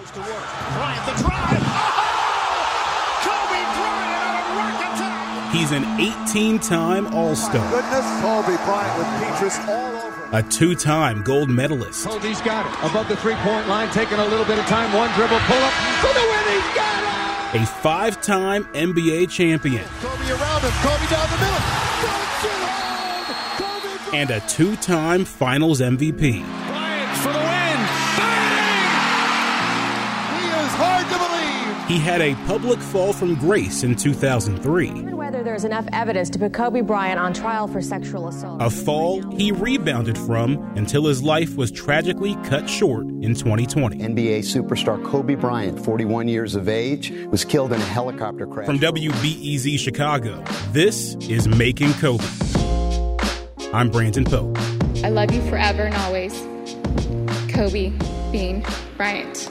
Goes to work. Bryant, the drive. Oh! Kobe Bryant on a rock attack. He's an 18-time All-Star. Goodness, Kobe Bryant with Petrus all over. A 2-time gold medalist. Kobe's got it. Above the three-point line, taking a little bit of time. One dribble, pull up for the win. He's got it. A 5-time NBA champion. Kobe around him. Kobe down the middle. Dunks it home. Kobe. And a 2-time Finals MVP. Bryant for the win. Bang! He is hard to believe. He had a public fall from grace in 2003. Whether there's enough evidence to put Kobe Bryant on trial for sexual assault. A fall he rebounded from until his life was tragically cut short in 2020. NBA superstar Kobe Bryant, 41 years of age, was killed in a helicopter crash. From WBEZ Chicago, this is Making Kobe. I'm Brandon Pope. I love you forever and always. Kobe Bean Bryant.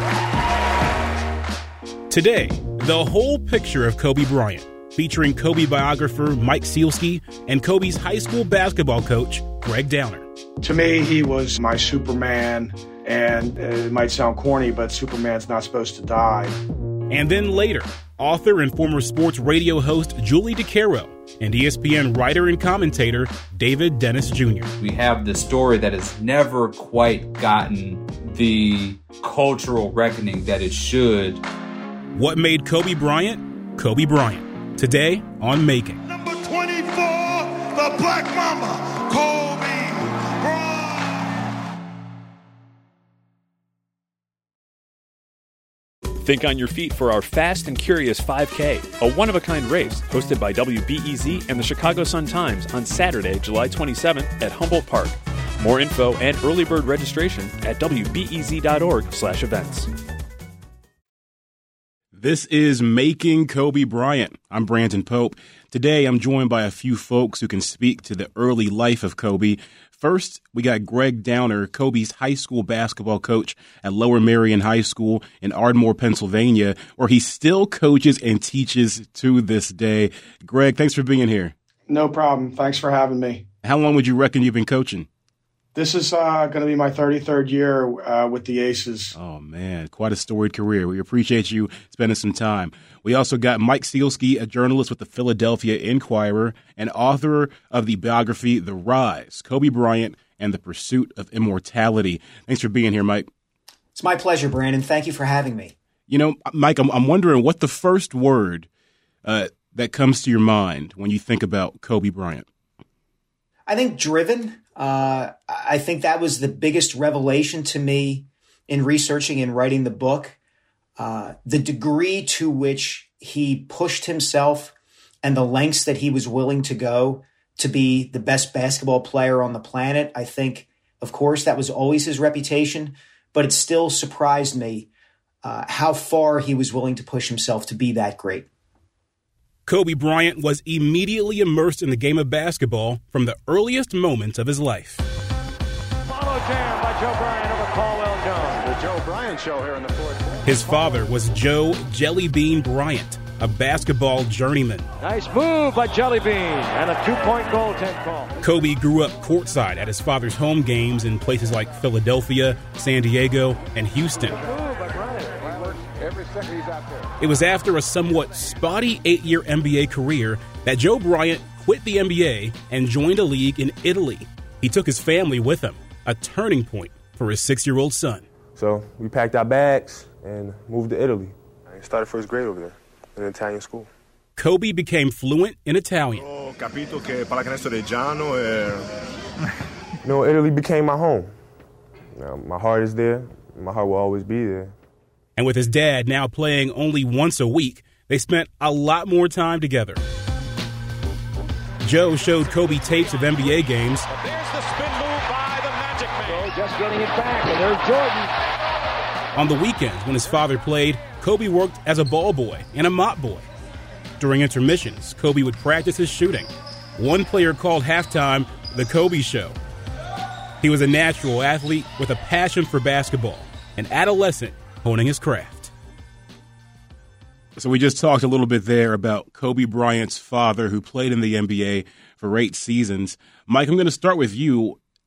Today, the whole picture of Kobe Bryant, featuring Kobe biographer Mike Sielski and Kobe's high school basketball coach, Greg Downer. To me, he was my Superman, and it might sound corny, but Superman's not supposed to die. And then later, author and former sports radio host Julie DeCaro and ESPN writer and commentator David Dennis Jr. We have the story that has never quite gotten the cultural reckoning that it should. What made Kobe Bryant, Kobe Bryant? Today on Making. Number 24, the Black Mamba, Kobe Bryant. Think on your feet for our Fast and Curious 5K, a one-of-a-kind race hosted by WBEZ and the Chicago Sun-Times on Saturday, July 27th at Humboldt Park. More info and early bird registration at wbez.org/events. This is Making Kobe Bryant. I'm Brandon Pope. Today, I'm joined by a few folks who can speak to the early life of Kobe. First, we got Greg Downer, Kobe's high school basketball coach at Lower Merion High School in Ardmore, Pennsylvania, where he still coaches and teaches to this day. Greg, thanks for being here. No problem. Thanks for having me. How long would you reckon you've been coaching? This is going to be my 33rd year with the Aces. Oh, man, quite a storied career. We appreciate you spending some time. We also got Mike Sielski, a journalist with the Philadelphia Inquirer and author of the biography The Rise, Kobe Bryant and the Pursuit of Immortality. Thanks for being here, Mike. It's my pleasure, Brandon. Thank you for having me. You know, Mike, I'm wondering what the first word that comes to your mind when you think about Kobe Bryant. I think driven. I think that was the biggest revelation to me in researching and writing the book. The degree to which he pushed himself and the lengths that he was willing to go to be the best basketball player on the planet. I think, of course, that was always his reputation, but it still surprised me how far he was willing to push himself to be that great. Kobe Bryant was immediately immersed in the game of basketball from the earliest moments of his life. Follow jam by Joe Bryant over Caldwell Jones. The Joe Bryant Show here in the fourth quarter. His father was Joe Jelly Bean Bryant, a basketball journeyman. Nice move by Jelly Bean and a two-point goaltend call. Kobe grew up courtside at his father's home games in places like Philadelphia, San Diego, and Houston. It was after a somewhat spotty 8-year NBA career that Joe Bryant quit the NBA and joined a league in Italy. He took his family with him, a turning point for his 6-year-old son. So we packed our bags and moved to Italy. I started first grade over there in an Italian school. Kobe became fluent in Italian. You know, Italy became my home. Now, my heart is there. My heart will always be there. And with his dad now playing only once a week, they spent a lot more time together. Joe showed Kobe tapes of NBA games. But there's the spin move by the Magic Man. So just getting it back, and there's Jordan. On the weekends, when his father played, Kobe worked as a ball boy and a mop boy. During intermissions, Kobe would practice his shooting. One player called halftime the Kobe Show. He was a natural athlete with a passion for basketball, an adolescent honing his craft. So we just talked a little bit there about Kobe Bryant's father, who played in the NBA for 8 seasons. Mike, I'm going to start with you.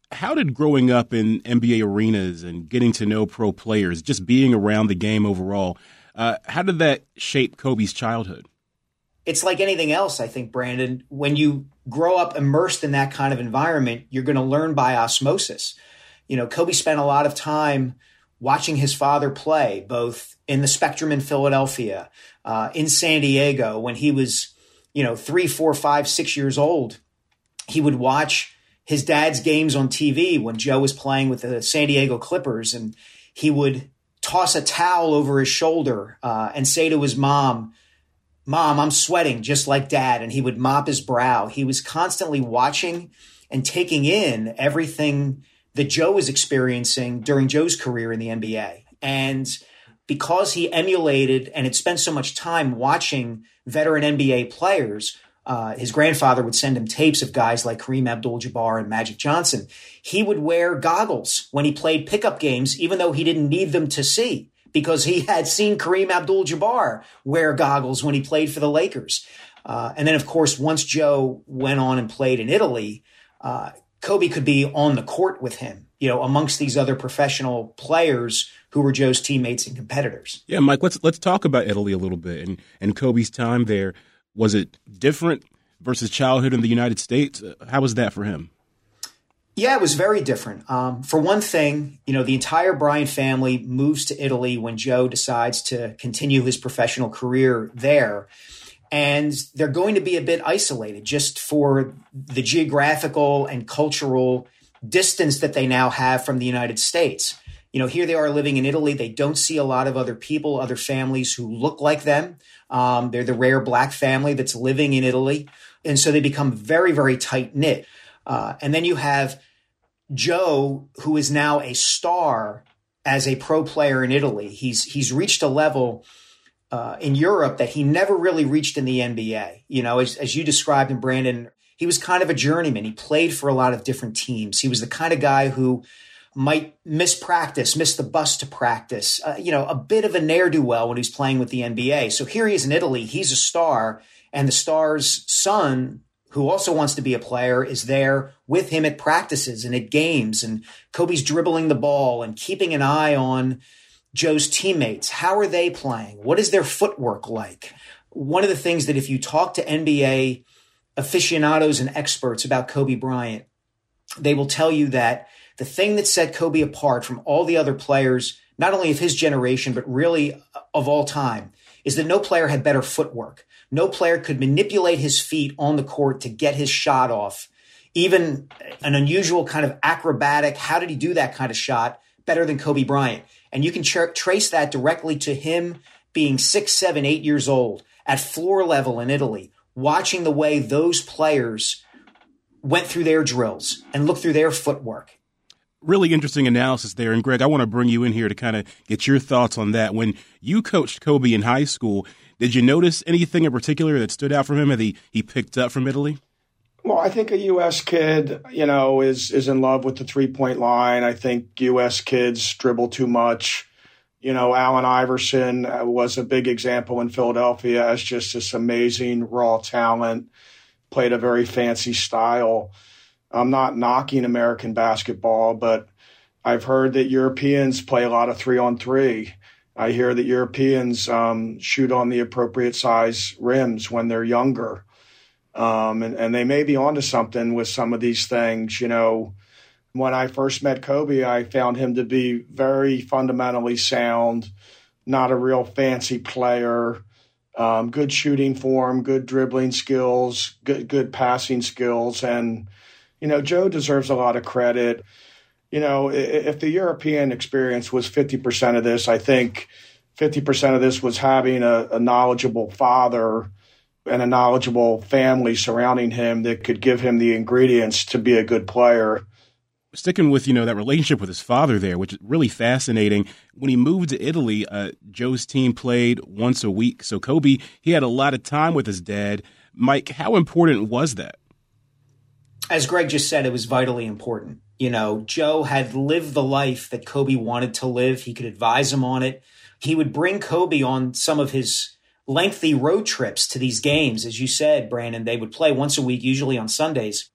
How did growing up in NBA arenas and getting to know pro players, just being around the game overall, how did that shape Kobe's childhood? It's like anything else, I think, Brandon. When you grow up immersed in that kind of environment, you're going to learn by osmosis. You know, Kobe spent a lot of time watching his father play, both in the Spectrum in Philadelphia, in San Diego. When he was, 3, 4, 5, 6 years old, he would watch his dad's games on TV when Joe was playing with the San Diego Clippers, and he would toss a towel over his shoulder and say to his mom, I'm sweating just like Dad. And he would mop his brow. He was constantly watching and taking in everything that Joe was experiencing during Joe's career in the NBA. And because he emulated and had spent so much time watching veteran NBA players, his grandfather would send him tapes of guys like Kareem Abdul-Jabbar and Magic Johnson. He would wear goggles when he played pickup games, even though he didn't need them to see, because he had seen Kareem Abdul-Jabbar wear goggles when he played for the Lakers. And then, of course, once Joe went on and played in Italy, Kobe could be on the court with him, amongst these other professional players who were Joe's teammates and competitors. Yeah, Mike, let's talk about Italy a little bit and Kobe's time there. Was it different versus childhood in the United States? How was that for him? Yeah, it was very different. For one thing, the entire Bryant family moves to Italy when Joe decides to continue his professional career there. And they're going to be a bit isolated just for the geographical and cultural distance that they now have from the United States. Here they are living in Italy. They don't see a lot of other people, other families who look like them. They're the rare black family that's living in Italy. And so they become very, very tight knit. And then you have Joe, who is now a star as a pro player in Italy. He's reached a level in Europe that he never really reached in the NBA. As you described, and Brandon, he was kind of a journeyman. He played for a lot of different teams. He was the kind of guy who might miss the bus to practice, a bit of a ne'er-do-well when he's playing with the NBA. So here he is in Italy. He's a star, and the star's son, who also wants to be a player, is there with him at practices and at games. And Kobe's dribbling the ball and keeping an eye on Joe's teammates. How are they playing? What is their footwork like? One of the things that if you talk to NBA aficionados and experts about Kobe Bryant, they will tell you that the thing that set Kobe apart from all the other players, not only of his generation, but really of all time, is that no player had better footwork. No player could manipulate his feet on the court to get his shot off. Even an unusual kind of acrobatic, how did he do that kind of shot better than Kobe Bryant? And you can trace that directly to him being 6, 7, 8 years old at floor level in Italy, watching the way those players went through their drills and looked through their footwork. Really interesting analysis there. And Greg, I want to bring you in here to kind of get your thoughts on that. When you coached Kobe in high school, did you notice anything in particular that stood out from him that he picked up from Italy? Well, I think a U.S. kid, is in love with the three-point line. I think U.S. kids dribble too much. Allen Iverson was a big example in Philadelphia as just this amazing raw talent, played a very fancy style. I'm not knocking American basketball, but I've heard that Europeans play a lot of 3-on-3. I hear that Europeans shoot on the appropriate size rims when they're younger. And they may be onto something with some of these things. When I first met Kobe, I found him to be very fundamentally sound, not a real fancy player, good shooting form, good dribbling skills, good passing skills. And, Joe deserves a lot of credit. If the European experience was 50% of this, I think 50% of this was having a knowledgeable father and a knowledgeable family surrounding him that could give him the ingredients to be a good player. Sticking with, that relationship with his father there, which is really fascinating. When he moved to Italy, Joe's team played once a week. So Kobe, he had a lot of time with his dad. Mike, how important was that? As Greg just said, it was vitally important. Joe had lived the life that Kobe wanted to live. He could advise him on it. He would bring Kobe on some of his lengthy road trips to these games. As you said, Brandon, they would play once a week, usually on Sundays.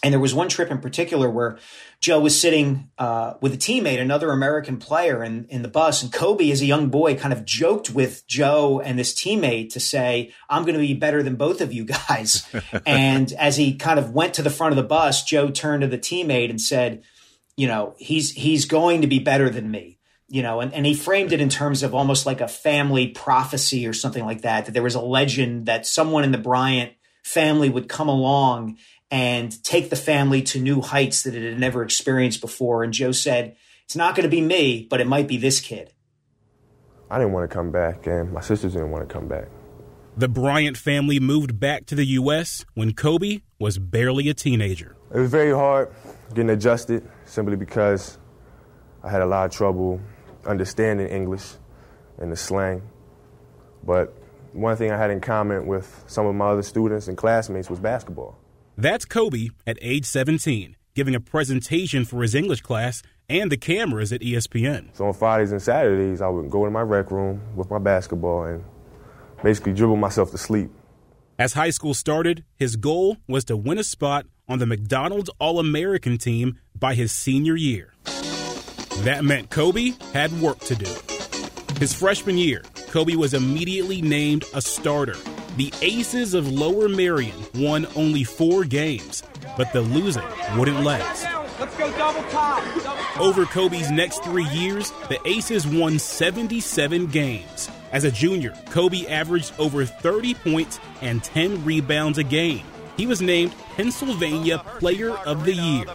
And there was one trip in particular where Joe was sitting with a teammate, another American player in the bus. And Kobe, as a young boy, kind of joked with Joe and this teammate to say, I'm going to be better than both of you guys. And as he kind of went to the front of the bus, Joe turned to the teammate and said, he's going to be better than me. And he framed it in terms of almost like a family prophecy or something like that there was a legend that someone in the Bryant family would come along and take the family to new heights that it had never experienced before. And Joe said, it's not going to be me, but it might be this kid. I didn't want to come back, and my sisters didn't want to come back. The Bryant family moved back to the U.S. when Kobe was barely a teenager. It was very hard getting adjusted simply because I had a lot of trouble understanding English and the slang. But one thing I had in common with some of my other students and classmates was basketball. That's Kobe at age 17, giving a presentation for his English class and the cameras at ESPN. So on Fridays and Saturdays, I would go in my rec room with my basketball and basically dribble myself to sleep. As high school started, his goal was to win a spot on the McDonald's All-American team by his senior year. That meant Kobe had work to do. His freshman year, Kobe was immediately named a starter. The Aces of Lower Merion won only 4 games, but the losing wouldn't last. Let's go double top. Over Kobe's next 3 years, the Aces won 77 games. As a junior, Kobe averaged over 30 points and 10 rebounds a game. He was named Pennsylvania Player of the Year.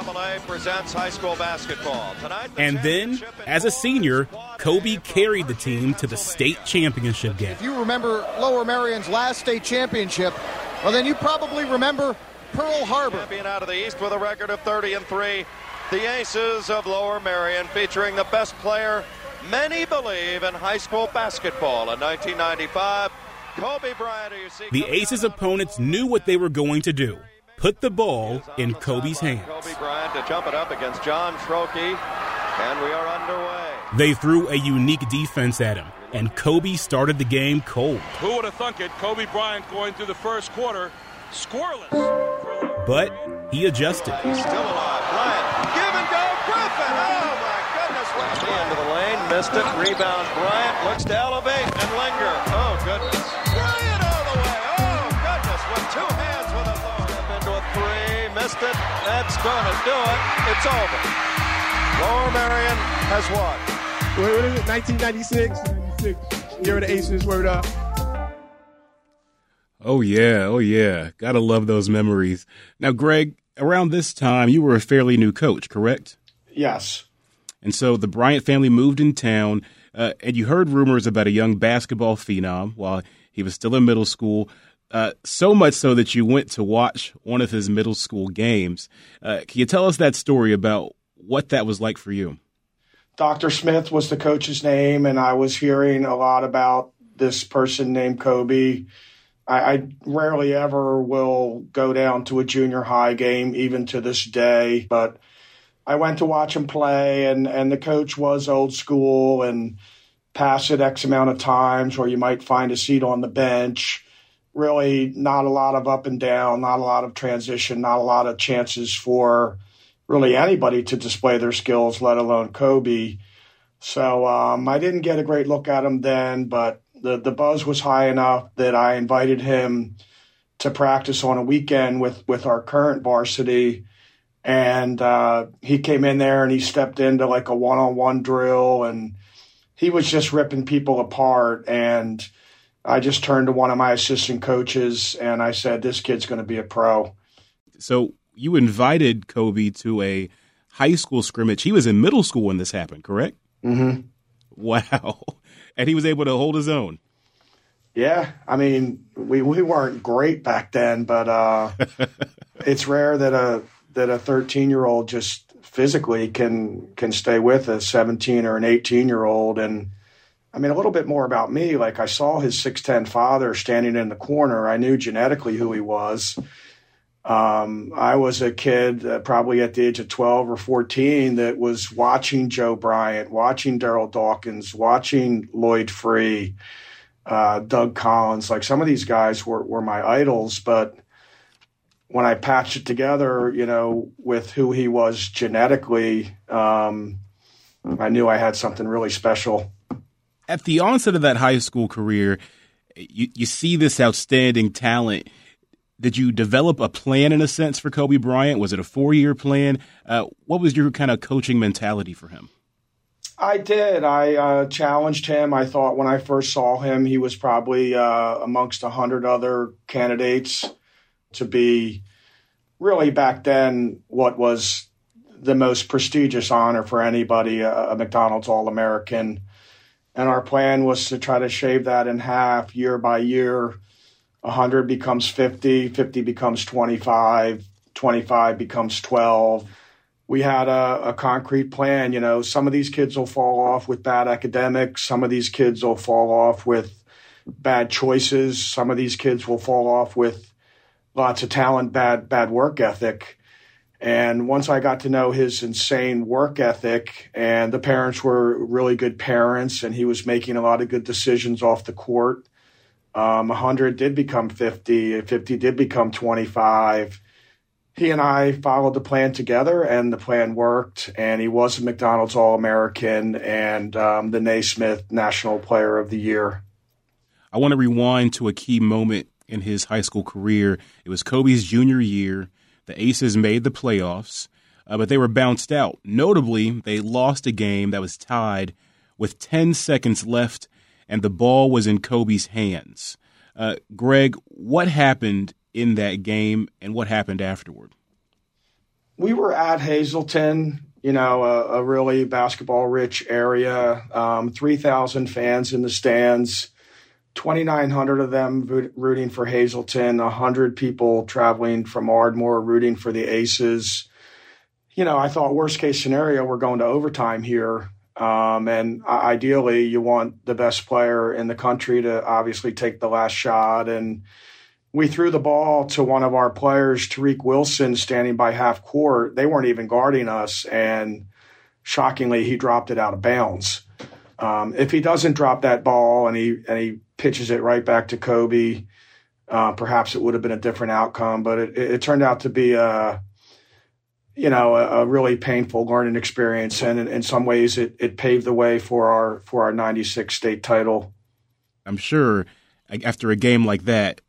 And then, as a senior, Kobe carried the team to the state championship game. If you remember Lower Merion's last state championship, well, then you probably remember Pearl Harbor. Champion out of the East with a record of 30-3. The Aces of Lower Merion, featuring the best player, many believe, in high school basketball in 1995. Kobe Bryant. The Aces' opponents knew what they were going to do. Put the ball in Kobe's hands. Kobe Bryant to jump it up against John Schroeke, and we are underway. They threw a unique defense at him, and Kobe started the game cold. Who would have thunk it? Kobe Bryant going through the first quarter, scoreless. But he adjusted. He's still alive. Bryant, give and go, Griffin. Oh, my goodness. Went into the lane, missed it. Rebound, Bryant looks to elevate and linger. Oh, goodness. Bryant all the way. Oh, goodness, with 2 hands with a thumb. Step into a 3, missed it. That's going to do it. It's over. Lower Merion has won. What is it, 1996? Year of the Aces, word up. Oh, yeah. Gotta love those memories. Now, Greg, around this time, you were a fairly new coach, correct? Yes. And so the Bryant family moved in town, and you heard rumors about a young basketball phenom while he was still in middle school, so much so that you went to watch one of his middle school games. Can you tell us that story about what that was like for you? Dr. Smith was the coach's name, and I was hearing a lot about this person named Kobe. I rarely ever will go down to a junior high game, even to this day, but I went to watch him play, and the coach was old school and passed it X amount of times, or you might find a seat on the bench. Really not a lot of up and down, not a lot of transition, not a lot of chances for really anybody to display their skills, let alone Kobe. So I didn't get a great look at him then, but the buzz was high enough that I invited him to practice on a weekend with our current varsity. And he came in there and he stepped into like a one-on-one drill, and he was just ripping people apart. And I just turned to one of my assistant coaches and I said, this kid's going to be a pro. So you invited Kobe to a high school scrimmage. He was in middle school when this happened, correct? Mm-hmm. Wow. And he was able to hold his own. Yeah. I mean, we weren't great back then, but it's rare that a 13-year-old just physically can stay with a 17 or an 18-year-old. And I mean, a little bit more about me. Like, I saw his 6'10" father standing in the corner. I knew genetically who he was. I was a kid probably at the age of 12 or 14 that was watching Joe Bryant, watching Darryl Dawkins, watching Lloyd Free, Doug Collins. Like, some of these guys were my idols, but when I patched it together, with who he was genetically, I knew I had something really special. At the onset of that high school career, you see this outstanding talent. Did you develop a plan, in a sense, for Kobe Bryant? Was it a 4-year plan? What was your kind of coaching mentality for him? I did. I challenged him. I thought when I first saw him, he was probably amongst 100 other candidates to be really back then what was the most prestigious honor for anybody, a McDonald's All-American. And our plan was to try to shave that in half year by year. 100 becomes 50, 50 becomes 25, 25 becomes 12. We had a concrete plan. Some of these kids will fall off with bad academics. Some of these kids will fall off with bad choices. Some of these kids will fall off with lots of talent, bad work ethic. And once I got to know his insane work ethic, and the parents were really good parents, and he was making a lot of good decisions off the court, 100 did become 50, 50 did become 25. He and I followed the plan together, and the plan worked, and he was a McDonald's All-American and the Naismith National Player of the Year. I want to rewind to a key moment in his high school career. It was Kobe's junior year. The Aces made the playoffs, but they were bounced out. Notably, they lost a game that was tied with 10 seconds left, and the ball was in Kobe's hands. Greg, what happened in that game, and what happened afterward? We were at Hazleton, a really basketball-rich area, 3,000 fans in the stands, 2,900 of them rooting for Hazleton, 100 people traveling from Ardmore rooting for the Aces. I thought worst-case scenario, we're going to overtime here. And ideally, you want the best player in the country to obviously take the last shot. And we threw the ball to one of our players, Tariq Wilson, standing by half court. They weren't even guarding us. And shockingly, he dropped it out of bounds. If he doesn't drop that ball and he pitches it right back to Kobe, perhaps it would have been a different outcome. But it turned out to be a really painful learning experience, and in some ways, it paved the way for our '96 state title. I'm sure after a game like that,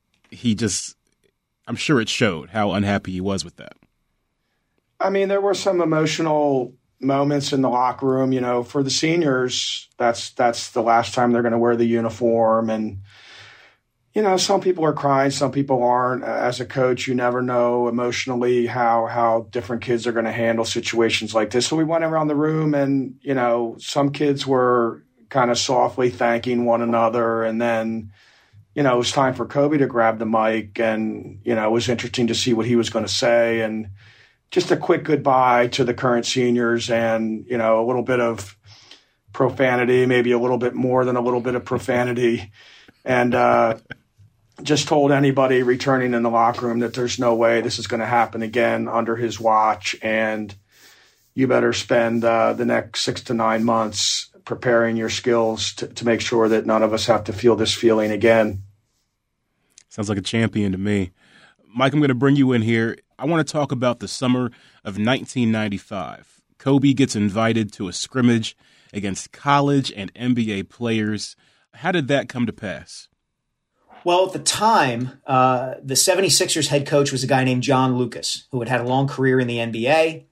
I'm sure it showed how unhappy he was with that. I mean, there were some emotional moments in the locker room. For the seniors, that's the last time they're going to wear the uniform, and some people are crying, some people aren't. As a coach, you never know emotionally how different kids are going to handle situations like this. So we went around the room, and some kids were kind of softly thanking one another, and then it was time for Kobe to grab the mic, and it was interesting to see what he was going to say, and just a quick goodbye to the current seniors, and a little bit of profanity, maybe a little bit more than a little bit of profanity, and just told anybody returning in the locker room that there's no way this is going to happen again under his watch, and you better spend the next 6 to 9 months preparing your skills to make sure that none of us have to feel this feeling again. Sounds like a champion to me. Mike, I'm going to bring you in here. I want to talk about the summer of 1995. Kobe gets invited to a scrimmage against college and NBA players. How did that come to pass? Well, at the time, the 76ers head coach was a guy named John Lucas, who had a long career in the NBA,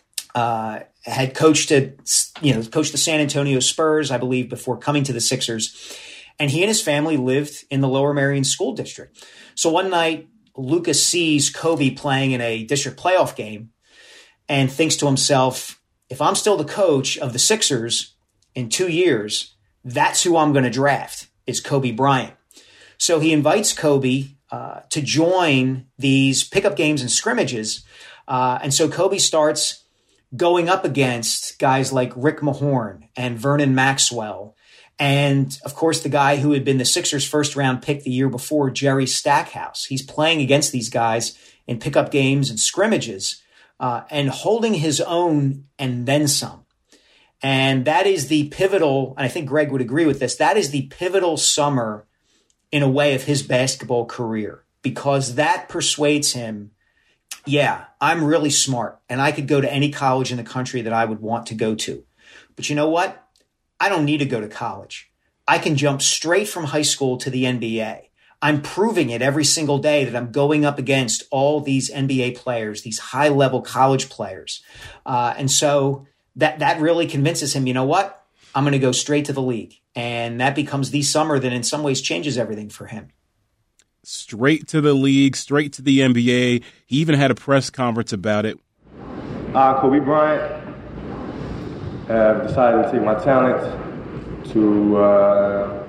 had coached the San Antonio Spurs, I believe, before coming to the Sixers. And he and his family lived in the Lower Merion School District. So one night, Lucas sees Kobe playing in a district playoff game and thinks to himself, if I'm still the coach of the Sixers in 2 years, that's who I'm going to draft, is Kobe Bryant. So he invites Kobe to join these pickup games and scrimmages. And so Kobe starts going up against guys like Rick Mahorn and Vernon Maxwell. And, of course, the guy who had been the Sixers' first-round pick the year before, Jerry Stackhouse. He's playing against these guys in pickup games and scrimmages and holding his own and then some. And that is the pivotal, and I think Greg would agree with this, that is the pivotal summer in a way of his basketball career, because that persuades him yeah, I'm really smart and I could go to any college in the country that I would want to go to. But you know what? I don't need to go to college. I can jump straight from high school to the NBA. I'm proving it every single day that I'm going up against all these NBA players, these high-level college players. And so that really convinces him, you know what? I'm going to go straight to the league. And that becomes the summer that in some ways changes everything for him. Straight to the league, straight to the NBA. He even had a press conference about it. Kobe Bryant have decided to take my talent to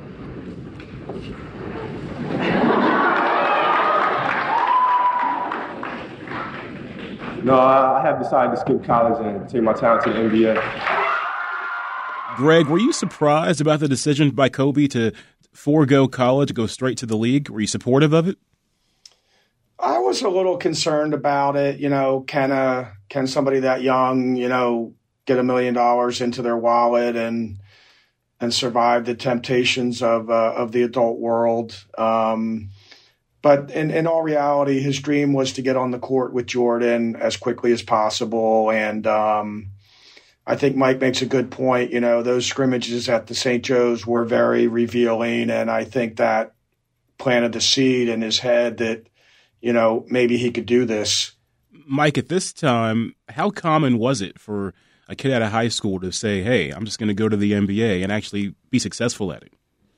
No, I have decided to skip college and take my talent to the NBA. Greg, were you surprised about the decision by Kobe to forego college and go straight to the league? Were you supportive of it? I was a little concerned about it. You know, can somebody that young, you know, get $1 million into their wallet and survive the temptations of the adult world? But in all reality, his dream was to get on the court with Jordan as quickly as possible. And I think Mike makes a good point. You know, those scrimmages at the St. Joe's were very revealing. And I think that planted the seed in his head that, you know, maybe he could do this. Mike, at this time, how common was it for a kid out of high school to say, hey, I'm just going to go to the NBA and actually be successful at it?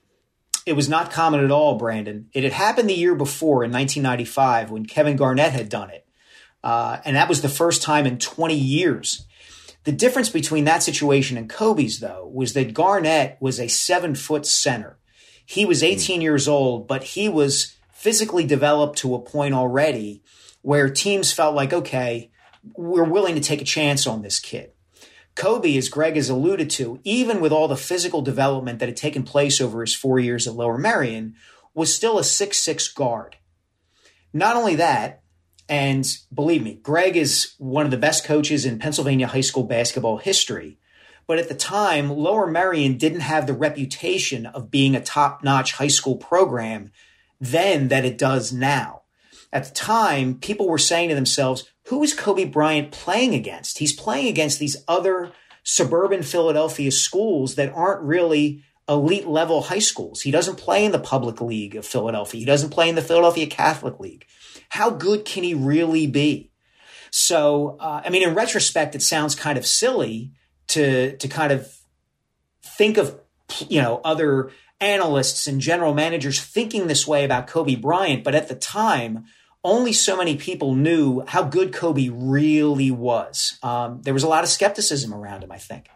It was not common at all, Brandon. It had happened the year before in 1995 when Kevin Garnett had done it. And that was the first time in 20 years. The difference between that situation and Kobe's, though, was that Garnett was a 7-foot center. He was 18 years old, but he was physically developed to a point already where teams felt like, okay, we're willing to take a chance on this kid. Kobe, as Greg has alluded to, even with all the physical development that had taken place over his 4 years at Lower Merion, was still a 6'6" guard. Not only that, and believe me, Greg is one of the best coaches in Pennsylvania high school basketball history. But at the time, Lower Merion didn't have the reputation of being a top-notch high school program then that it does now. At the time, people were saying to themselves, who is Kobe Bryant playing against? He's playing against these other suburban Philadelphia schools that aren't really elite level high schools. He doesn't play in the public league of Philadelphia. He doesn't play in the Philadelphia Catholic League. How good can he really be? So, in retrospect, it sounds kind of silly to kind of think of, other analysts and general managers thinking this way about Kobe Bryant. But at the time, only so many people knew how good Kobe really was. There was a lot of skepticism around him, I think.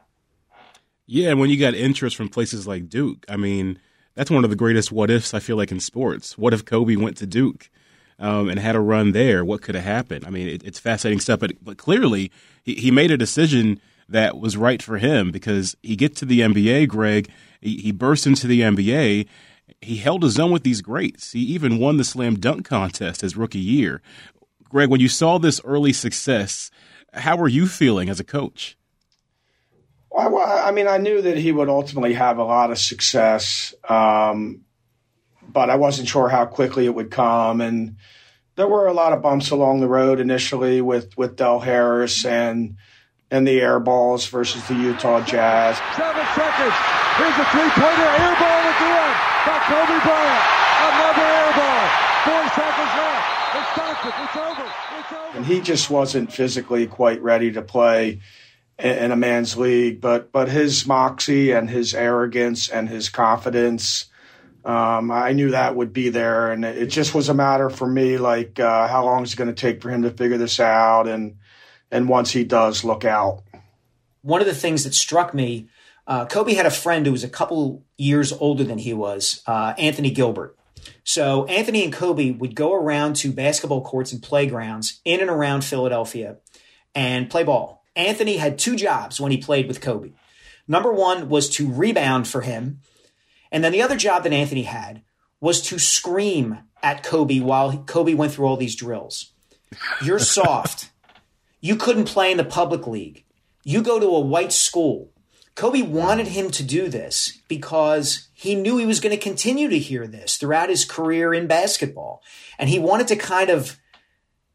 Yeah, and when you got interest from places like Duke, that's one of the greatest what-ifs, I feel like, in sports. What if Kobe went to Duke and had a run there? What could have happened? It's fascinating stuff, but clearly he made a decision that was right for him because he gets to the NBA, Greg. He bursts into the NBA. He held his own with these greats. He even won the slam dunk contest his rookie year. Greg, when you saw this early success, how were you feeling as a coach? Well, I knew that he would ultimately have a lot of success, but I wasn't sure how quickly it would come. And there were a lot of bumps along the road initially with Del Harris and the air balls versus the Utah Jazz. 7 seconds. Here's a three-pointer air ball again by Kobe Bryant. Another air ball. 4 seconds left. It's over. And he just wasn't physically quite ready to play in a man's league. But his moxie and his arrogance and his confidence, I knew that would be there. And it just was a matter for me, like how long is it going to take for him to figure this out? And once he does, look out. One of the things that struck me, Kobe had a friend who was a couple years older than he was, Anthony Gilbert. So Anthony and Kobe would go around to basketball courts and playgrounds in and around Philadelphia and play ball. Anthony had 2 jobs when he played with Kobe. Number one was to rebound for him. And then the other job that Anthony had was to scream at Kobe while Kobe went through all these drills. You're soft. You couldn't play in the public league. You go to a white school. Kobe wanted him to do this because he knew he was going to continue to hear this throughout his career in basketball. And he wanted to kind of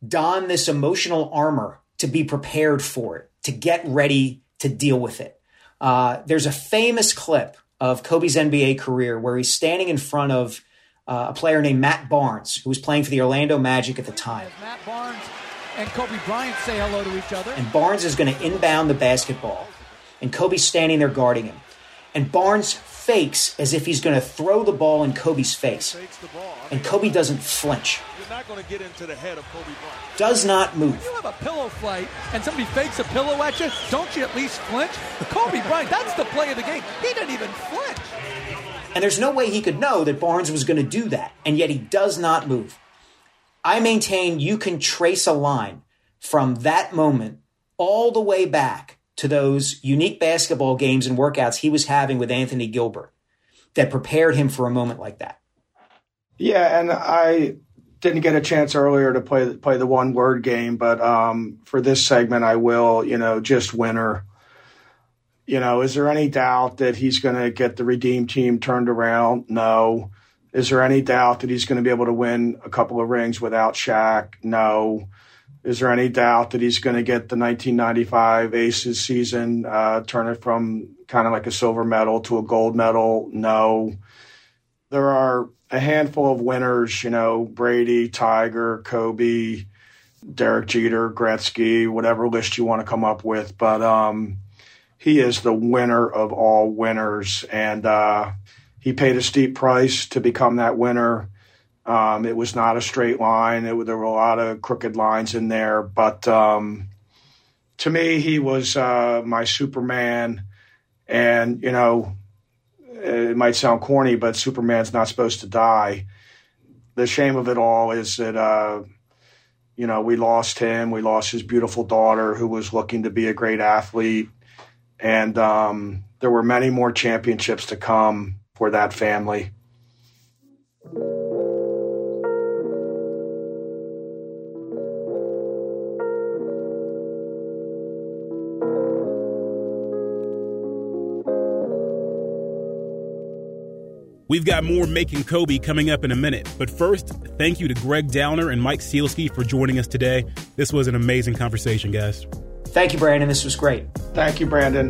don this emotional armor to be prepared for it, to get ready to deal with it. There's a famous clip of Kobe's NBA career where he's standing in front of a player named Matt Barnes, who was playing for the Orlando Magic at the time. Matt Barnes and Kobe Bryant say hello to each other. And Barnes is going to inbound the basketball. And Kobe's standing there guarding him. And Barnes fakes as if he's going to throw the ball in Kobe's face. And Kobe doesn't flinch. You're not going to get into the head of Kobe Bryant. Does not move. If you have a pillow fight and somebody fakes a pillow at you, don't you at least flinch? Kobe Bryant, that's the play of the game. He didn't even flinch. And there's no way he could know that Barnes was going to do that, and yet he does not move. I maintain you can trace a line from that moment all the way back to those unique basketball games and workouts he was having with Anthony Gilbert that prepared him for a moment like that. Yeah, and I didn't get a chance earlier to play the one-word game, but for this segment I will, just winner. Is there any doubt that he's going to get the Redeem Team turned around? No. Is there any doubt that he's going to be able to win a couple of rings without Shaq? No. Is there any doubt that he's going to get the 1995 Aces season, turn it from kind of like a silver medal to a gold medal? No. There are a handful of winners, Brady, Tiger, Kobe, Derek Jeter, Gretzky, whatever list you want to come up with. But he is the winner of all winners, and he paid a steep price to become that winner. It was not a straight line. There were a lot of crooked lines in there. But to me, he was my Superman. And, it might sound corny, but Superman's not supposed to die. The shame of it all is that, we lost him. We lost his beautiful daughter who was looking to be a great athlete. And there were many more championships to come for that family. We've got more Making Kobe coming up in a minute. But first, thank you to Greg Downer and Mike Sealski for joining us today. This was an amazing conversation, guys. Thank you, Brandon. This was great. Thank you, Brandon.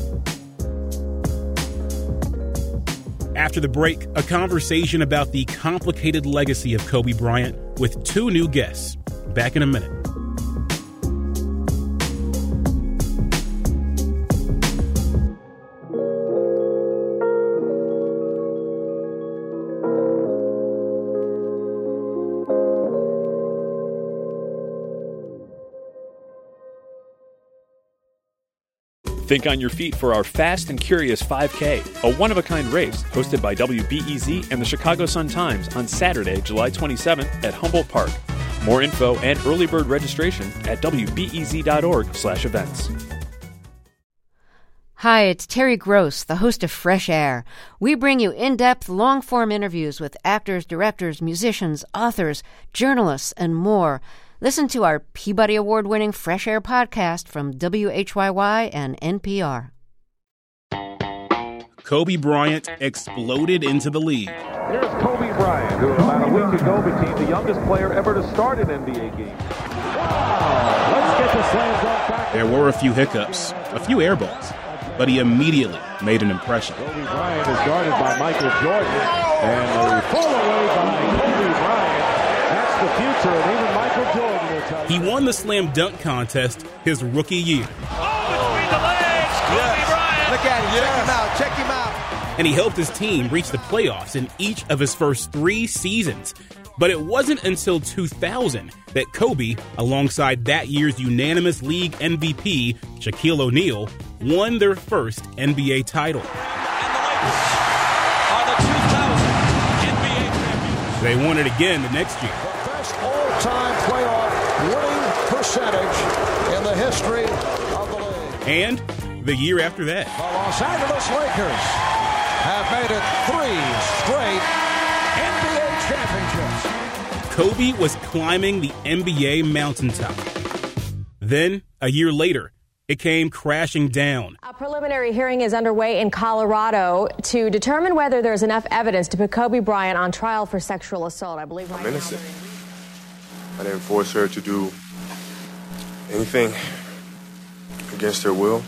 After the break, a conversation about the complicated legacy of Kobe Bryant with two new guests. Back in a minute. Think on your feet for our Fast and Curious 5K, a one-of-a-kind race hosted by WBEZ and the Chicago Sun-Times on Saturday, July 27th at Humboldt Park. More info and early bird registration at wbez.org/events. Hi, it's Terry Gross, the host of Fresh Air. We bring you in-depth, long-form interviews with actors, directors, musicians, authors, journalists, and more. Listen to our Peabody Award-winning Fresh Air podcast from WHYY and NPR. Kobe Bryant exploded into the league. Here's Kobe Bryant, who about a week ago became the youngest player ever to start an NBA game. Wow. Let's get the slam dunk back. There were a few hiccups, a few air balls, but he immediately made an impression. Kobe Bryant is guarded by Michael Jordan, and a pull away by Kobe Bryant. That's the future, and even Michael Jordan will tell you. He won the slam dunk contest his rookie year. Oh, between the legs, Kobe Bryant. Look at him. Check him out. And he helped his team reach the playoffs in each of his first 3 seasons. But it wasn't until 2000 that Kobe, alongside that year's unanimous league MVP, Shaquille O'Neal, won their first NBA title. And the Lakers are the 2000 NBA champions. They won it again the next year. The best all-time playoff winning percentage in the history of the league. And the year after that. The Los Angeles Lakers have made it 3 straight NBA championships. Kobe was climbing the NBA mountaintop. Then, a year later, it came crashing down. A preliminary hearing is underway in Colorado to determine whether there's enough evidence to put Kobe Bryant on trial for sexual assault. I believe I'm innocent. I didn't force her to do anything against her will.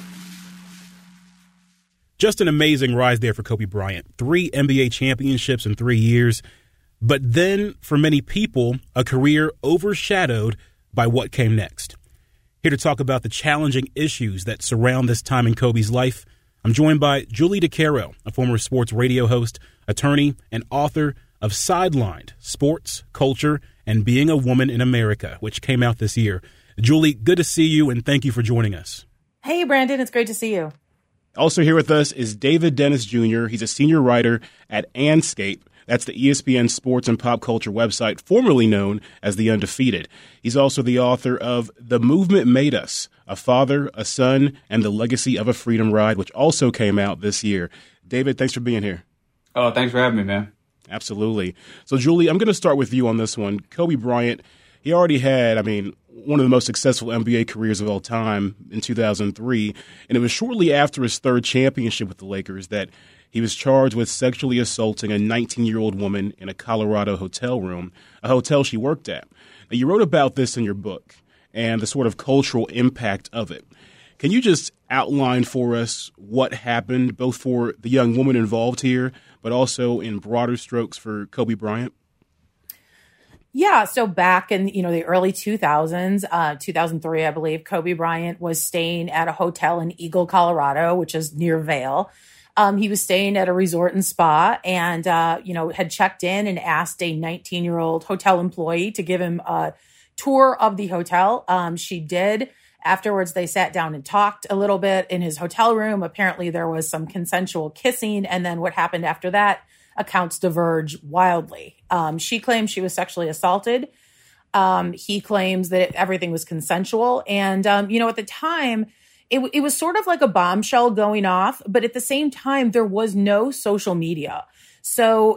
Just an amazing rise there for Kobe Bryant. 3 NBA championships in 3 years. But then, for many people, a career overshadowed by what came next. Here to talk about the challenging issues that surround this time in Kobe's life, I'm joined by Julie DeCaro, a former sports radio host, attorney, and author of Sidelined: Sports, Culture, and Being a Woman in America, which came out this year. Julie, good to see you, and thank you for joining us. Hey, Brandon. It's great to see you. Also here with us is David Dennis Jr. He's a senior writer at Anscape. That's the ESPN sports and pop culture website, formerly known as The Undefeated. He's also the author of The Movement Made Us, A Father, a Son, and the Legacy of a Freedom Ride, which also came out this year. David, thanks for being here. Oh, thanks for having me, man. Absolutely. So, Julie, I'm going to start with you on this one. Kobe Bryant, he already had, one of the most successful NBA careers of all time in 2003, and it was shortly after his 3rd championship with the Lakers that he was charged with sexually assaulting a 19-year-old woman in a Colorado hotel room, a hotel she worked at. Now, you wrote about this in your book and the sort of cultural impact of it. Can you just outline for us what happened, both for the young woman involved here, but also in broader strokes for Kobe Bryant? Yeah, so back in the early 2000s, 2003, I believe, Kobe Bryant was staying at a hotel in Eagle, Colorado, which is near Vail. He was staying at a resort and spa and, had checked in and asked a 19-year-old hotel employee to give him a tour of the hotel. She did. Afterwards, they sat down and talked a little bit in his hotel room. Apparently, there was some consensual kissing. And then what happened after that, accounts diverge wildly. She claims she was sexually assaulted. He claims that everything was consensual. And, at the time, it was sort of like a bombshell going off, but at the same time, there was no social media. So,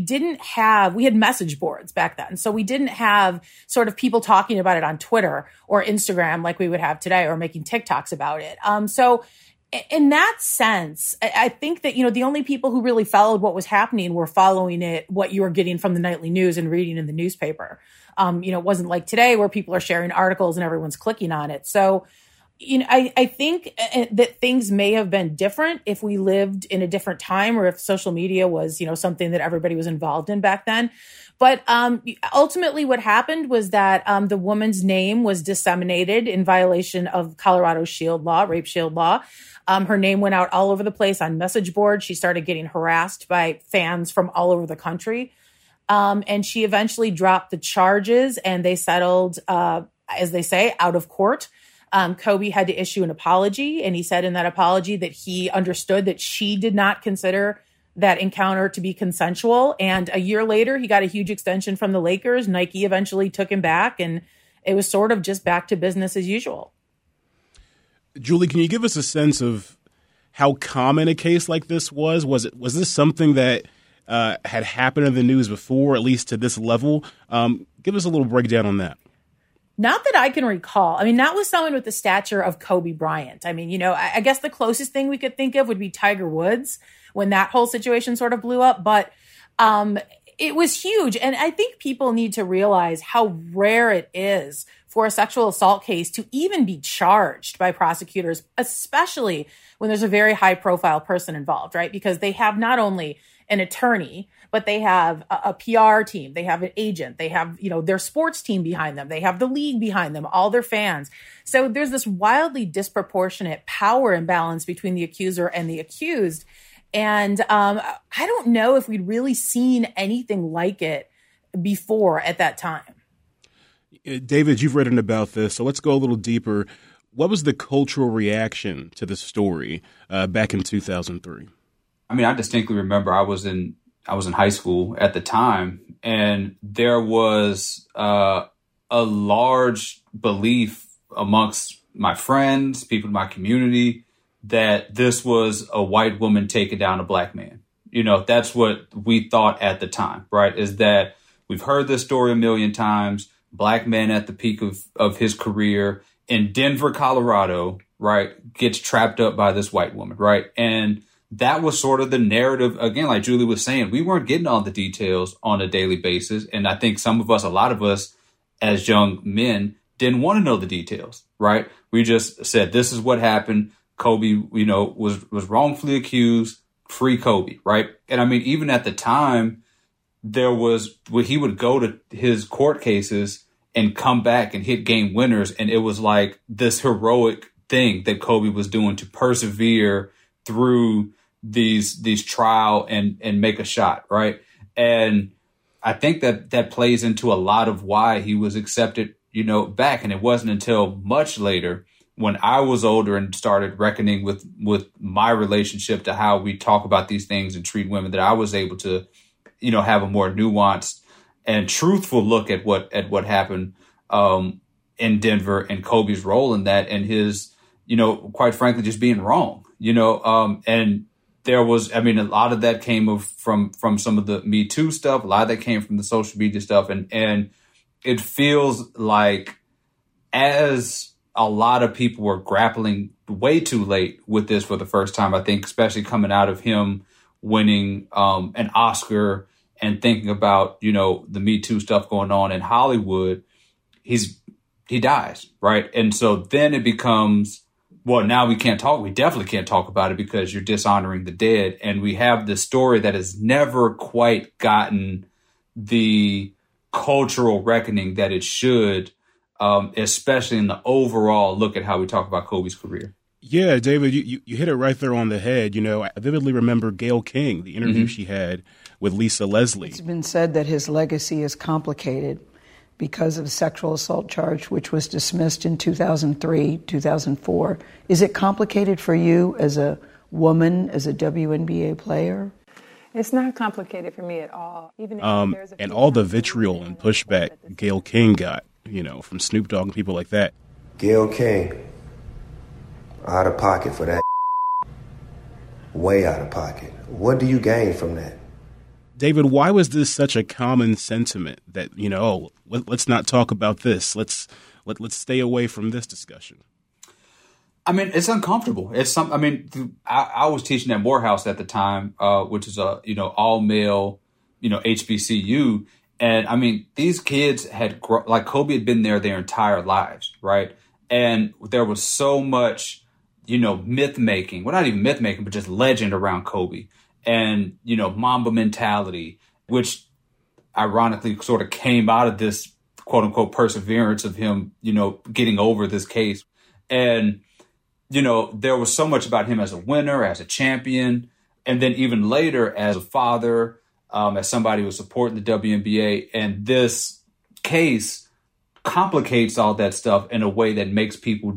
we had message boards back then. So we didn't have sort of people talking about it on Twitter or Instagram like we would have today or making TikToks about it. So in that sense, I think that, the only people who really followed what was happening were following it, what you were getting from the nightly news and reading in the newspaper. It wasn't like today where people are sharing articles and everyone's clicking on it. So, I think that things may have been different if we lived in a different time or if social media was, something that everybody was involved in back then. But ultimately what happened was that the woman's name was disseminated in violation of Colorado's shield law, rape shield law. Her name went out all over the place on message boards. She started getting harassed by fans from all over the country. And she eventually dropped the charges and they settled, as they say, out of court. Kobe had to issue an apology, and he said in that apology that he understood that she did not consider that encounter to be consensual. And a year later, he got a huge extension from the Lakers. Nike eventually took him back, and it was sort of just back to business as usual. Julie, can you give us a sense of how common a case like this was? Was this something that had happened in the news before, at least to this level? Give us a little breakdown on that. Not that I can recall. Not with someone with the stature of Kobe Bryant. I guess the closest thing we could think of would be Tiger Woods when that whole situation sort of blew up. But it was huge. And I think people need to realize how rare it is for a sexual assault case to even be charged by prosecutors, especially when there's a very high profile person involved, right? Because they have not only an attorney, but they have a PR team, they have an agent, they have, their sports team behind them, they have the league behind them, all their fans. So there's this wildly disproportionate power imbalance between the accuser and the accused. And I don't know if we'd really seen anything like it before at that time. David, you've written about this, so let's go a little deeper. What was the cultural reaction to the story back in 2003? I distinctly remember I was in high school at the time, and there was a large belief amongst my friends, people in my community, that this was a white woman taking down a black man. That's what we thought at the time, right? Is that we've heard this story a million times. Black man at the peak of his career in Denver, Colorado, right, gets trapped up by this white woman, right? And that was sort of the narrative. Again, like Julie was saying, we weren't getting all the details on a daily basis. And I think a lot of us as young men didn't want to know the details, right? We just said, this is what happened. Kobe, was wrongfully accused, free Kobe, right? And I mean, even at the time, he would go to his court cases and come back and hit game winners. And it was like this heroic thing that Kobe was doing to persevere through these trial and make a shot, right? And I think that plays into a lot of why he was accepted, back. And it wasn't until much later, when I was older and started reckoning with my relationship to how we talk about these things and treat women, that I was able to, have a more nuanced and truthful look at what happened in Denver and Kobe's role in that, and his, quite frankly, just being wrong, and there was, a lot of that came from some of the Me Too stuff. A lot of that came from the social media stuff. And it feels like, as a lot of people were grappling way too late with this for the first time, I think, especially coming out of him winning an Oscar and thinking about, the Me Too stuff going on in Hollywood, he dies, right? And so then it becomes, well, now we definitely can't talk about it because you're dishonoring the dead. And we have this story that has never quite gotten the cultural reckoning that it should, especially in the overall look at how we talk about Kobe's career. Yeah, David, you hit it right there on the head. I vividly remember Gayle King, the interview she had with Lisa Leslie. It's been said that his legacy is complicated because of a sexual assault charge, which was dismissed in 2003, 2004. Is it complicated for you as a woman, as a WNBA player? It's not complicated for me at all. Even if and all the vitriol and pushback Gayle King got, from Snoop Dogg and people like that. Gayle King, out of pocket for that. Way out of pocket. What do you gain from that? David, why was this such a common sentiment that, let's not talk about this. Let's stay away from this discussion? It's uncomfortable. I was teaching at Morehouse at the time, which is a, all male, HBCU. And these kids had, like Kobe had been there their entire lives, right? And there was so much, myth making, well, not even myth making, but just legend around Kobe. And, Mamba mentality, which ironically sort of came out of this quote unquote perseverance of him, getting over this case. And, there was so much about him as a winner, as a champion, and then even later as a father, as somebody who was supporting the WNBA. And this case complicates all that stuff in a way that makes people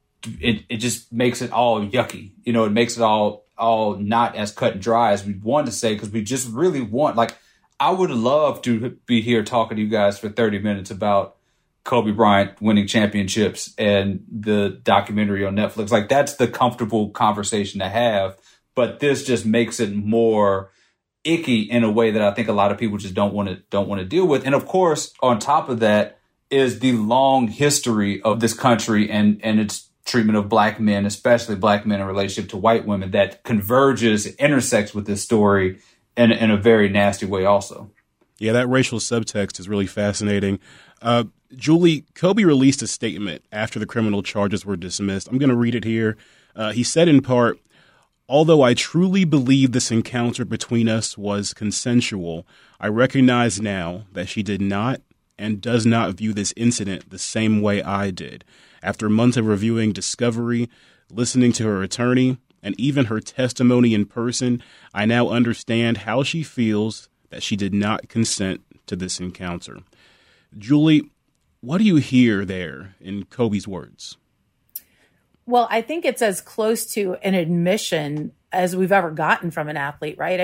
it just makes it all yucky. It makes it all not as cut and dry as we want to say, because we just really want, I would love to be here talking to you guys for 30 minutes about Kobe Bryant winning championships and the documentary on Netflix. That's the comfortable conversation to have, but this just makes it more icky in a way that I think a lot of people just don't want to deal with. And of course, on top of that is the long history of this country and its treatment of black men, especially black men in relationship to white women, that converges, intersects with this story in a very nasty way also. Yeah, that racial subtext is really fascinating. Julie, Kobe released a statement after the criminal charges were dismissed. I'm going to read it here. He said in part, "Although I truly believe this encounter between us was consensual, I recognize now that she did not and does not view this incident the same way I did. After months of reviewing discovery, listening to her attorney, and even her testimony in person, I now understand how she feels that she did not consent to this encounter." Julie, what do you hear there in Kobe's words? Well, I think it's as close to an admission as we've ever gotten from an athlete, right?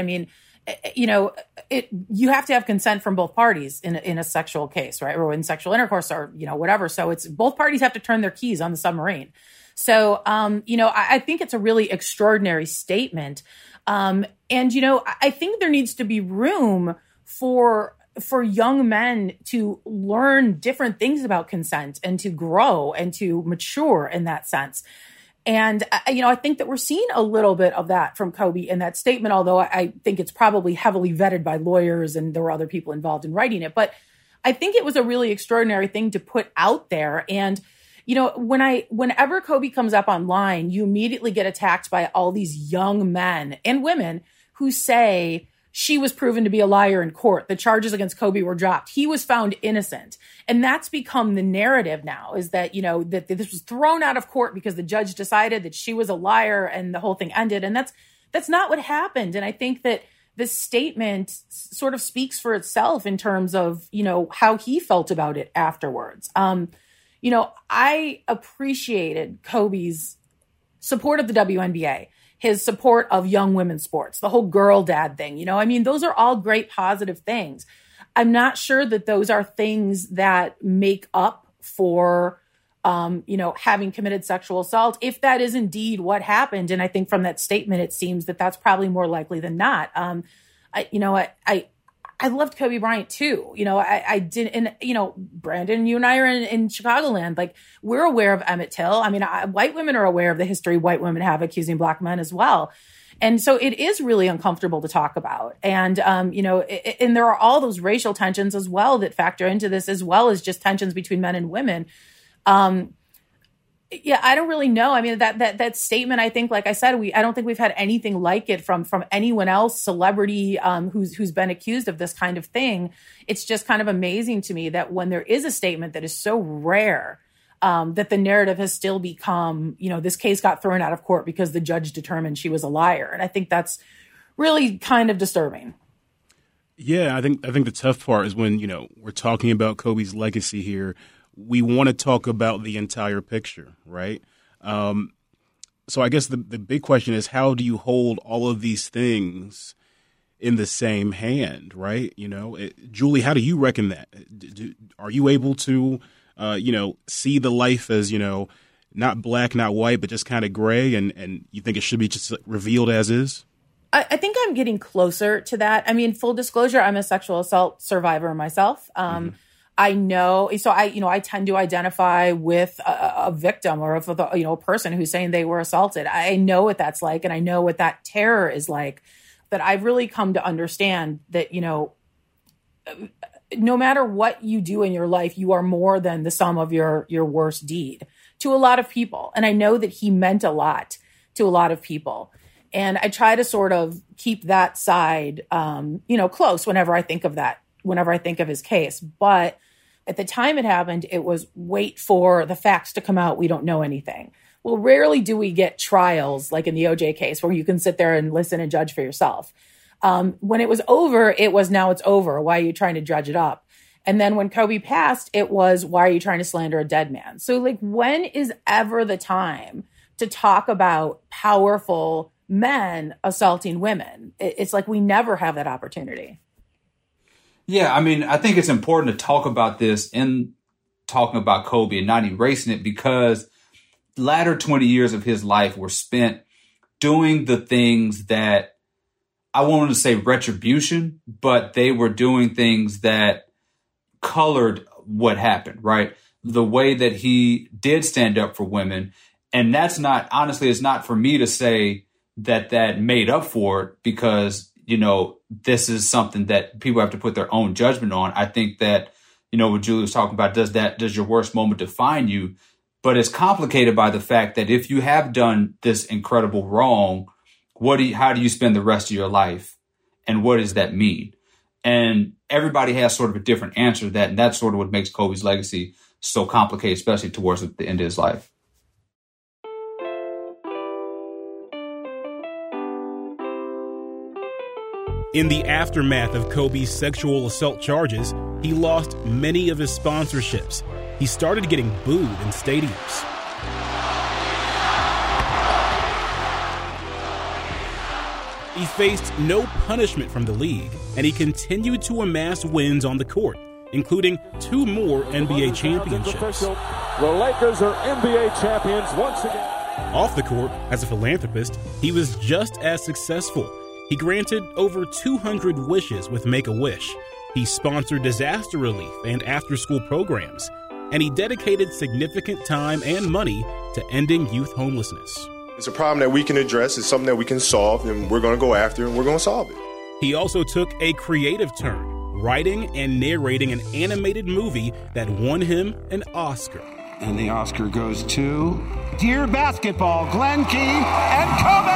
You have to have consent from both parties in a sexual case, right? Or in sexual intercourse or, whatever. So it's both parties have to turn their keys on the submarine. So, I think it's a really extraordinary statement. I think there needs to be room for young men to learn different things about consent and to grow and to mature in that sense. And, I think that we're seeing a little bit of that from Kobe in that statement, although I think it's probably heavily vetted by lawyers and there were other people involved in writing it. But I think it was a really extraordinary thing to put out there. And, you know, whenever Kobe comes up online, you immediately get attacked by all these young men and women who say she was proven to be a liar in court. The charges against Kobe were dropped. He was found innocent. And that's become the narrative now, is that, you know, that this was thrown out of court because the judge decided that she was a liar and the whole thing ended. And that's not what happened. And I think that this statement sort of speaks for itself in terms of, you know, how he felt about it afterwards. You know, I appreciated Kobe's support of the WNBA, his support of young women's sports, the whole girl dad thing. You know, I mean, those are all great positive things. I'm not sure that those are things that make up for, you know, having committed sexual assault, if that is indeed what happened. And I think from that statement, it seems that that's probably more likely than not. I loved Kobe Bryant too. You know, I did. And, you know, Brandon, you and I are in Chicagoland. Like, we're aware of Emmett Till. I mean, white women are aware of the history white women have accusing black men as well. And so it is really uncomfortable to talk about. And, you know, and there are all those racial tensions as well that factor into this, as well as just tensions between men and women. Yeah, I don't really know. I mean, that statement, I think, like I said, I don't think we've had anything like it from anyone else, celebrity, who's been accused of this kind of thing. It's just kind of amazing to me that when there is a statement that is so rare, that the narrative has still become, you know, this case got thrown out of court because the judge determined she was a liar. And I think that's really kind of disturbing. Yeah, I think the tough part is when, you know, we're talking about Kobe's legacy here, we want to talk about the entire picture, right? So I guess the big question is, how do you hold all of these things in the same hand, right? You know, Julie, how do you reckon that? Are you able to, you know, see the life as, you know, not black, not white, but just kind of gray, and you think it should be just revealed as is? I think I'm getting closer to that. I mean, full disclosure, I'm a sexual assault survivor myself. I know, so I tend to identify with a victim or a person who's saying they were assaulted. I know what that's like, and I know what that terror is like. But I've really come to understand that, you know, no matter what you do in your life, you are more than the sum of your worst deed to a lot of people. And I know that he meant a lot to a lot of people. And I try to sort of keep that side, you know, close whenever I think of that, whenever I think of his case. But at the time it happened, it was wait for the facts to come out. We don't know anything. Well, rarely do we get trials like in the OJ case where you can sit there and listen and judge for yourself. When it was over, it was now it's over. Why are you trying to dredge it up? And then when Kobe passed, it was, why are you trying to slander a dead man? So like, when is ever the time to talk about powerful men assaulting women? It's like we never have that opportunity. Yeah, I mean, I think it's important to talk about this in talking about Kobe and not erasing it, because the latter 20 years of his life were spent doing the things that I wanted to say retribution, but they were doing things that colored what happened, right? The way that he did stand up for women. And that's not, honestly, it's not for me to say that made up for it, because, you know, this is something that people have to put their own judgment on. I think that, you know, what Julie was talking about, does your worst moment define you? But it's complicated by the fact that if you have done this incredible wrong, how do you spend the rest of your life? And what does that mean? And everybody has sort of a different answer to that. And that's sort of what makes Kobe's legacy so complicated, especially towards the end of his life. In the aftermath of Kobe's sexual assault charges, he lost many of his sponsorships. He started getting booed in stadiums. He faced no punishment from the league, and he continued to amass wins on the court, including 2 more NBA championships. The Lakers are NBA champions once again. Off the court, as a philanthropist, he was just as successful. He granted over 200 wishes with Make-A-Wish. He sponsored disaster relief and after-school programs, and he dedicated significant time and money to ending youth homelessness. It's a problem that we can address. It's something that we can solve, and we're going to go after, and we're going to solve it. He also took a creative turn. writing and narrating an animated movie that won him an Oscar. And the Oscar goes to Dear Basketball, Glenn Key and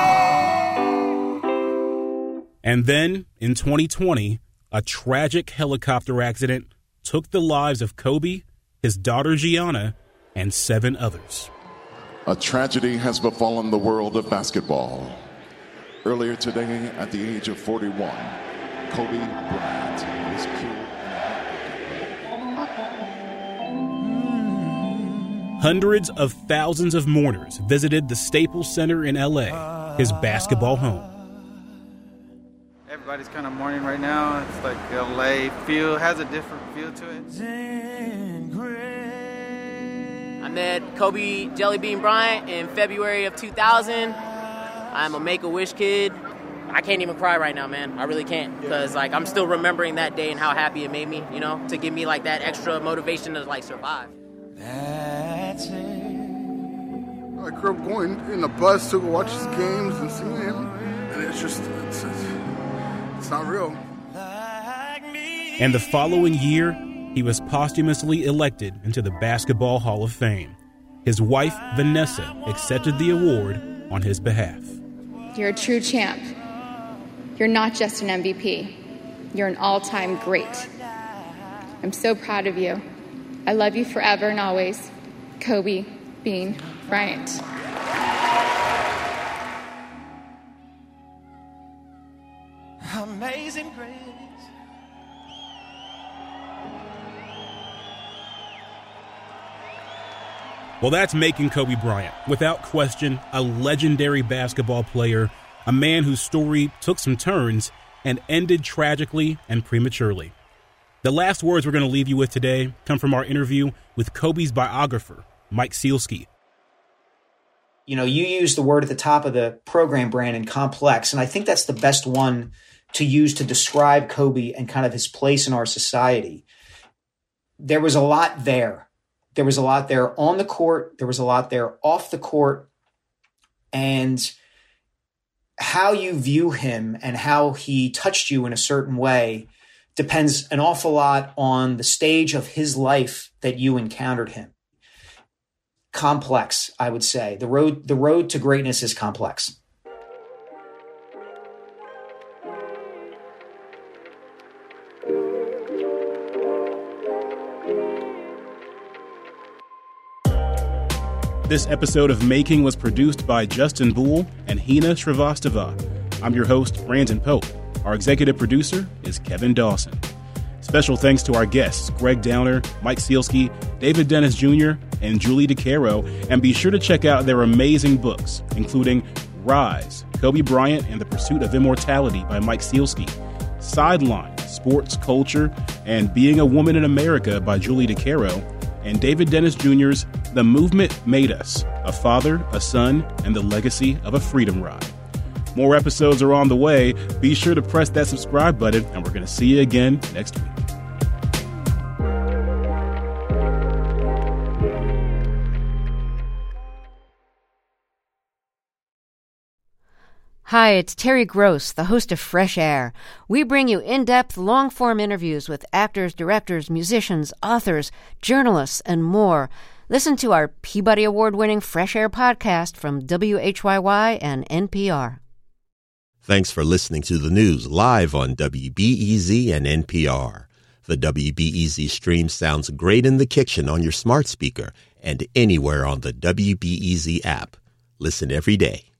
Kobe! And then, in 2020, a tragic helicopter accident took the lives of Kobe, his daughter Gianna, and 7 others. A tragedy has befallen the world of basketball. Earlier today, at the age of 41, Kobe Bryant was killed. Hundreds of thousands of mourners visited the Staples Center in L.A., his basketball home. Everybody's kind of mourning right now. It's like L.A. has a different feel to it. I met Kobe Jellybean Bryant in February of 2000. I'm a Make-A-Wish kid. I can't even cry right now, man. I really can't, because I'm still remembering that day and how happy it made me, to give me that extra motivation to survive. That's it. I grew up going in the bus to go watch his games and seeing him, and it's not real. And the following year, he was posthumously elected into the Basketball Hall of Fame. His wife, Vanessa, accepted the award on his behalf. You're a true champ. You're not just an MVP. You're an all-time great. I'm so proud of you. I love you forever and always. Kobe Bean Bryant. Amazing grace. Well, that's making Kobe Bryant. Without question, a legendary basketball player, a man whose story took some turns and ended tragically and prematurely. The last words we're going to leave you with today come from our interview with Kobe's biographer, Mike Sielski. You used the word at the top of the program, Brandon, complex, and I think that's the best one to use to describe Kobe and kind of his place in our society. There was a lot there. There was a lot there on the court. There was a lot there off the court. And how you view him and how he touched you in a certain way depends an awful lot on the stage of his life that you encountered him. Complex, I would say. The road to greatness is complex. This episode of Making was produced by Justin Bull and Hina Srivastava. I'm your host, Brandon Pope. Our executive producer is Kevin Dawson. Special thanks to our guests, Greg Downer, Mike Sielski, David Dennis Jr., and Julie DeCaro, and be sure to check out their amazing books, including Rise, Kobe Bryant and the Pursuit of Immortality by Mike Sielski, Sideline, Sports, Culture, and Being a Woman in America by Julie DeCaro, and David Dennis Jr.'s The Movement Made Us, A Father, a Son, and the Legacy of a Freedom Ride. More episodes are on the way. Be sure to press that subscribe button, and we're going to see you again next week. Hi, it's Terry Gross, the host of Fresh Air. We bring you in-depth, long-form interviews with actors, directors, musicians, authors, journalists, and more. Listen to our Peabody Award-winning Fresh Air podcast from WHYY and NPR. Thanks for listening to the news live on WBEZ and NPR. The WBEZ stream sounds great in the kitchen on your smart speaker and anywhere on the WBEZ app. Listen every day.